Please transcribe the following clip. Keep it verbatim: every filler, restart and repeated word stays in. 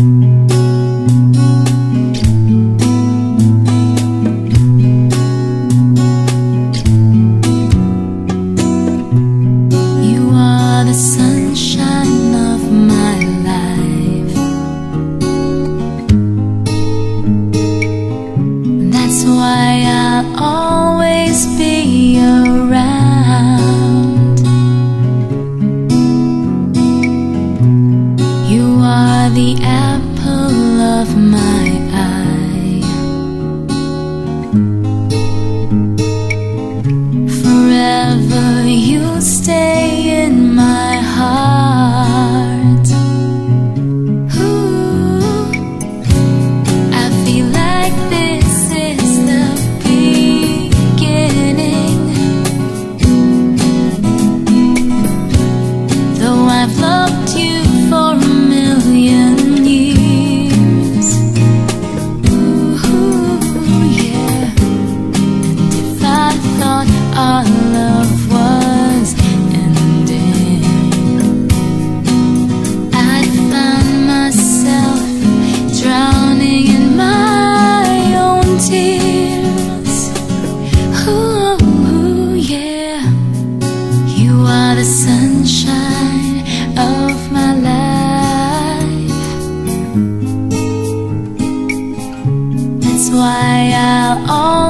The apple of my eye, forever you'll stay in my heart. Ooh, I feel like this is the beginning, though I've loved you for a million years. Ooh, yeah. And if I thought our love was ending, I'd find myself drowning in my own tears. Ooh, yeah. You are the sunshine of my life. That's why I'll always